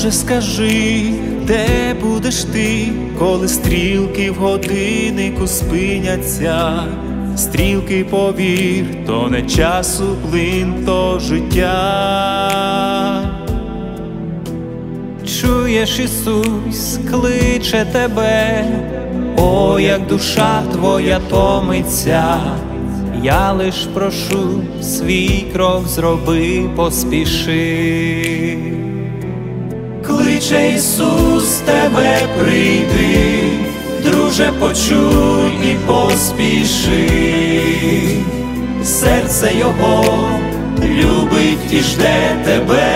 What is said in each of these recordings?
Друже, скажи, де будеш ти, коли стрілки в годиннику спиняться? Стрілки, повір, то не часу плин, то життя. Чуєш, Ісус кличе тебе, о, як душа твоя томиться. Я лиш прошу, свій крок зроби, поспіши. Кличе Ісус тебе, прийди, друже, почуй і поспіши. Серце Його любить і жде тебе.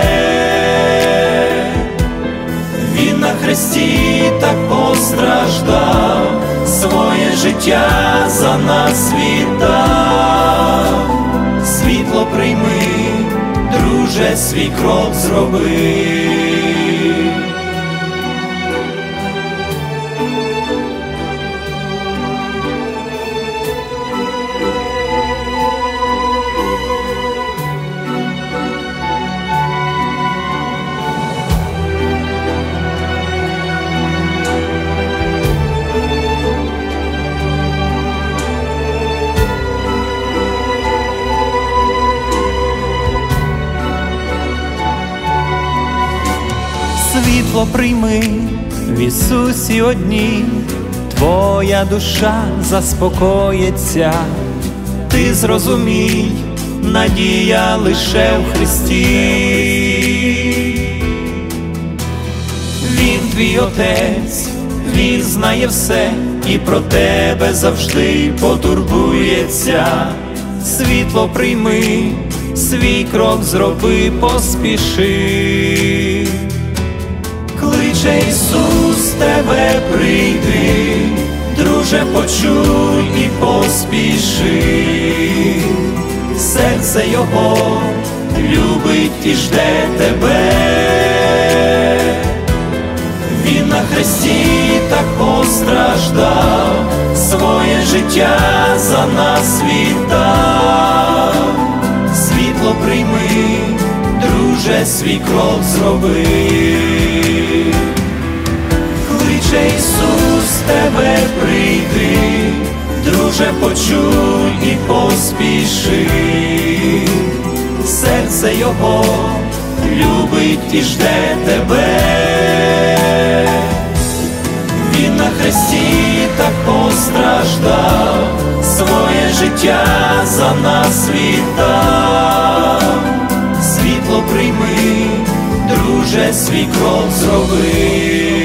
Він на хресті так постраждав, своє життя за нас віддав. Світло прийми, друже, свій крок зроби. Світло прийми в Ісусі одній, твоя душа заспокоїться. Ти зрозумій, надія лише в Христі. Він твій Отець, Він знає все і про тебе завжди потурбується. Світло прийми, свій крок зроби, поспіши. Кличе Ісус тебе, прийди, друже, почуй і поспіши. Серце Його любить і жде тебе. Він на хресті так постраждав, своє життя за нас віддав. Світло прийми, друже, свій крок зроби. Кличе Ісус тебе, прийди, друже, почуй і поспіши. Серце Його любить і жде тебе. Він на хресті так постраждав, своє життя за нас віддав. Світло прийми, друже, свій крок зроби.